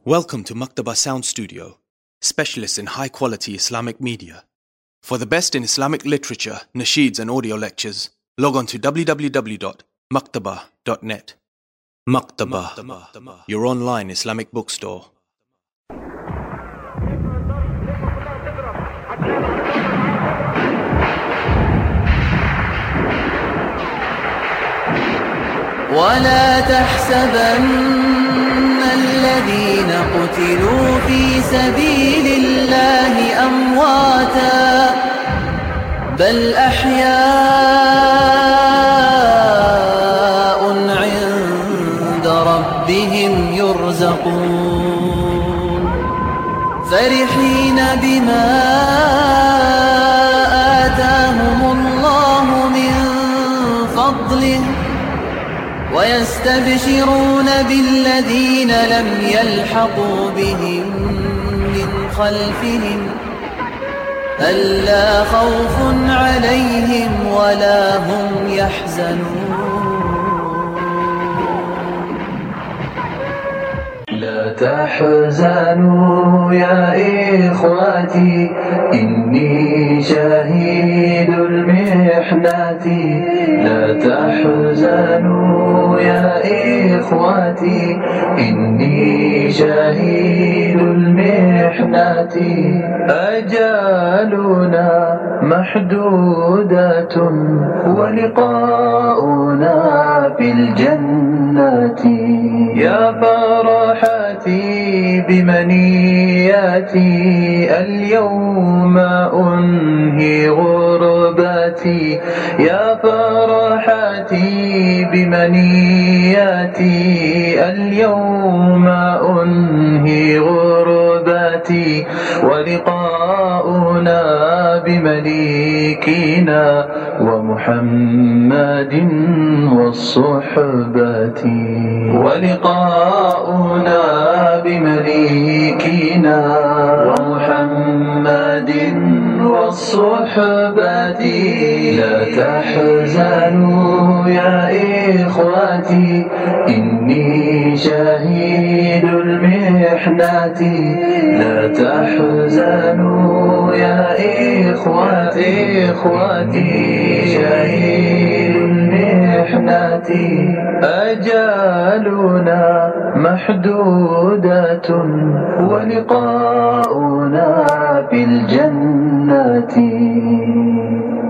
Welcome to Maktaba Sound Studio, specialists in high-quality Islamic media. For the best in Islamic literature, nasheeds and audio lectures, log on to www.maktaba.net. Maktaba, your online Islamic bookstore. ولا تحسبن الذين قتلوا في سبيل الله أمواتا بل أحياء عند ربهم يرزقون فرحين بما آتاهم الله من فضله ويستبشرون بالذين لم يلحقوا بهم من خلفهم ألا خوف عليهم ولا هم يحزنون لا تحزنوا يا إخوتي إني شهيد المحنة لا تحزنوا يا إخوتي إني شهيد المحنة أجالنا محدودة ولقاؤنا في الجنة يا فرحتي بمنياتي اليوم أنهي غربتي يا فرحتي بمنياتي اليوم أنهي غربتي ولقاؤنا بمليكنا ومحمد والصحبة ولقاؤنا بمليكنا ومحمد والصحبة لا تحزنوا يا إخوتي إني شهيد المحنة لا تحزنوا يا إخوتي شهيد المحنة أجالنا محدودة ولقاؤنا في الجنة